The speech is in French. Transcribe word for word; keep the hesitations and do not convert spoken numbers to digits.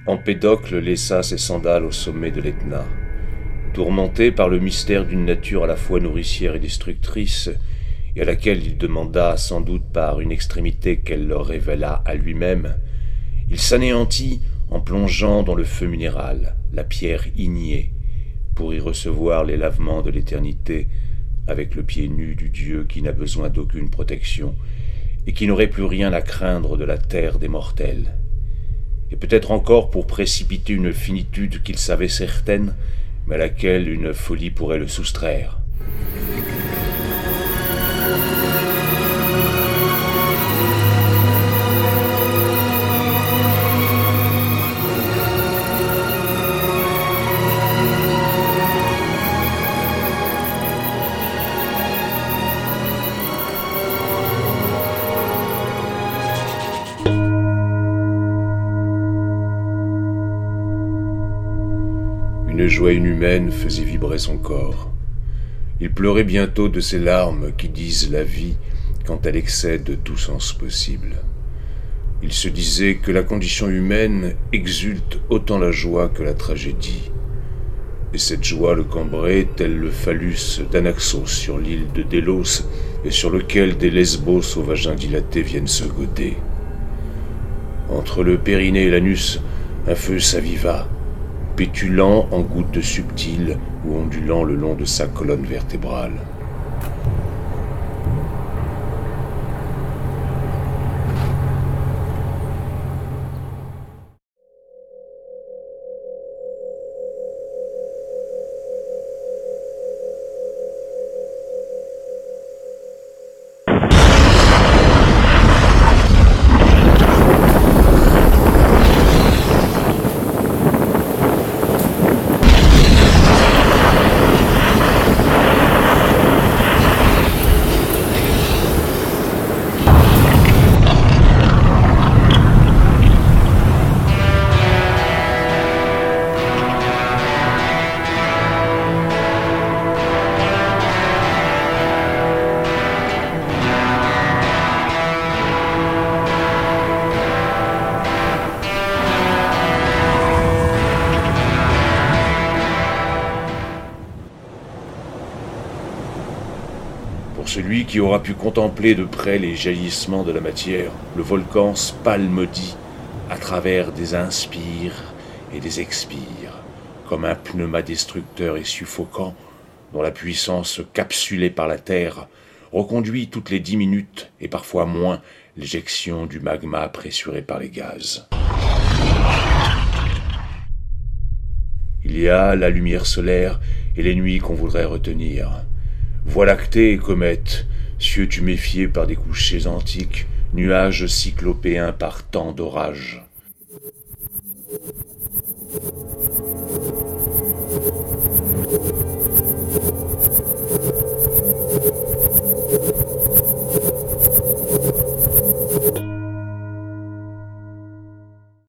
Empédocle laissa ses sandales au sommet de l'Etna. Tourmenté par le mystère d'une nature à la fois nourricière et destructrice, et à laquelle il demanda sans doute par une extrémité qu'elle leur révéla à lui-même, il s'anéantit en plongeant dans le feu minéral, la pierre ignée, pour y recevoir les lavements de l'éternité avec le pied nu du Dieu qui n'a besoin d'aucune protection et qui n'aurait plus rien à craindre de la terre des mortels. Et peut-être encore pour précipiter une finitude qu'il savait certaine, mais à laquelle une folie pourrait le soustraire. Une joie inhumaine faisait vibrer son corps. Il pleurait bientôt de ces larmes qui disent la vie quand elle excède tout sens possible. Il se disait que la condition humaine exulte autant la joie que la tragédie. Et cette joie le cambrait tel le phallus d'Anaxos sur l'île de Délos et sur lequel des lesbos au vagin dilaté viennent se goder. Entre le périnée et l'anus, un feu s'aviva, pétulant en gouttes subtiles ou ondulant le long de sa colonne vertébrale. Pour celui qui aura pu contempler de près les jaillissements de la matière, le volcan spalmodie à travers des inspires et des expires, comme un pneuma destructeur et suffocant dont la puissance capsulée par la terre reconduit toutes les dix minutes et parfois moins l'éjection du magma pressuré par les gaz. Il y a la lumière solaire et les nuits qu'on voudrait retenir. Voie lactée et comète, cieux tuméfiés par des couchers antiques, nuages cyclopéens par tant d'orages.